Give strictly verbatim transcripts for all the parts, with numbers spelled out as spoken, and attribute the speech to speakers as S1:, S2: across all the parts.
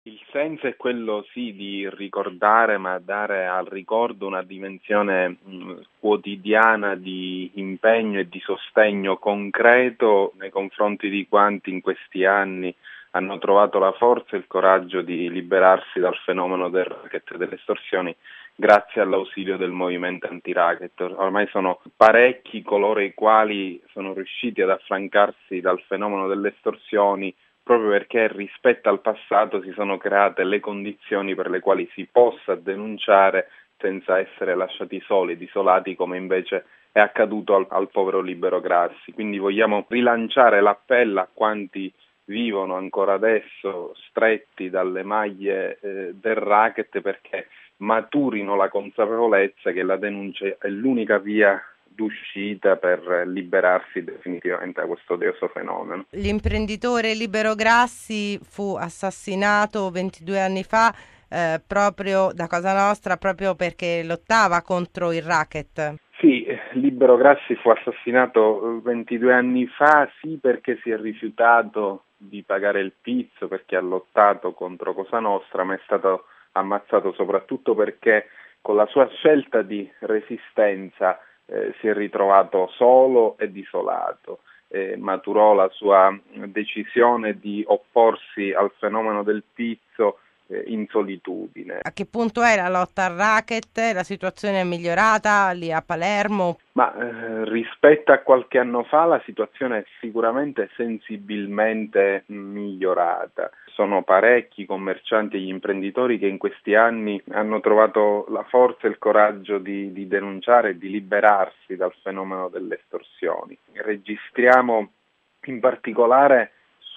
S1: Il senso è quello sì di ricordare, ma dare al ricordo una dimensione mh, quotidiana di impegno e di sostegno concreto nei confronti di quanti in questi anni hanno trovato la forza e il coraggio di liberarsi dal fenomeno del racket e delle estorsioni grazie all'ausilio del movimento anti-racket. Ormai sono parecchi coloro i quali sono riusciti ad affrancarsi dal fenomeno delle estorsioni proprio perché rispetto al passato si sono create le condizioni per le quali si possa denunciare senza essere lasciati soli ed isolati come invece è accaduto al, al povero Libero Grassi. Quindi vogliamo rilanciare l'appello a quanti vivono ancora adesso stretti dalle maglie eh, del racket perché maturino la consapevolezza che la denuncia è l'unica via d'uscita per liberarsi definitivamente da questo odioso fenomeno.
S2: L'imprenditore Libero Grassi fu assassinato ventidue anni fa eh, proprio da Cosa Nostra, proprio perché lottava contro il racket.
S1: Sì, Libero Grassi fu assassinato ventidue anni fa, sì perché si è rifiutato di pagare il pizzo, perché ha lottato contro Cosa Nostra, ma è stato ammazzato soprattutto perché con la sua scelta di resistenza eh, si è ritrovato solo ed isolato. Eh, maturò la sua decisione di opporsi al fenomeno del pizzo eh, in solitudine.
S2: A che punto è la lotta al racket? La situazione è migliorata lì a Palermo?
S1: Ma eh, rispetto a qualche anno fa la situazione è sicuramente sensibilmente migliorata. Sono parecchi i commercianti e gli imprenditori che in questi anni hanno trovato la forza e il coraggio di, di denunciare e di liberarsi dal fenomeno delle estorsioni. Registriamo in particolare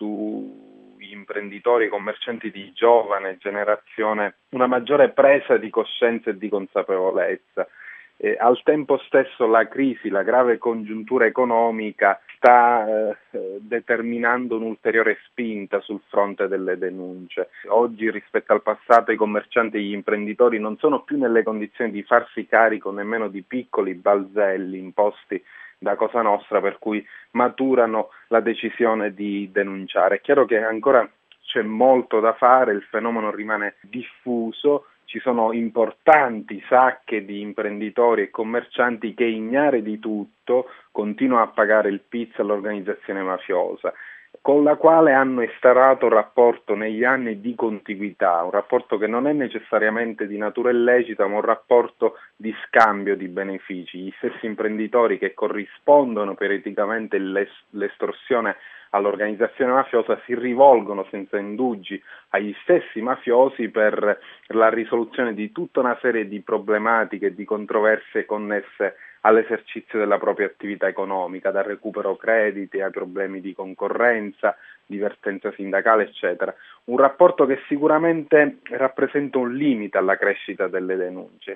S1: sugli imprenditori e commercianti di giovane generazione una maggiore presa di coscienza e di consapevolezza. Eh, al tempo stesso la crisi, la grave congiuntura economica sta eh, determinando un'ulteriore spinta sul fronte delle denunce. Oggi rispetto al passato i commercianti e gli imprenditori non sono più nelle condizioni di farsi carico nemmeno di piccoli balzelli imposti da Cosa Nostra, per cui maturano la decisione di denunciare. È chiaro che ancora c'è molto da fare, il fenomeno rimane diffuso, ci sono importanti sacche di imprenditori e commercianti che, ignari di tutto, continuano a pagare il pizzo all'organizzazione mafiosa, con la quale hanno instaurato un rapporto negli anni di contiguità, un rapporto che non è necessariamente di natura illecita, ma un rapporto di scambio di benefici. Gli stessi imprenditori che corrispondono periodicamente l'estorsione all'organizzazione mafiosa si rivolgono senza indugi agli stessi mafiosi per la risoluzione di tutta una serie di problematiche e di controversie connesse all'esercizio della propria attività economica, dal recupero crediti ai problemi di concorrenza, divertenza sindacale, eccetera. Un rapporto che sicuramente rappresenta un limite alla crescita delle denunce.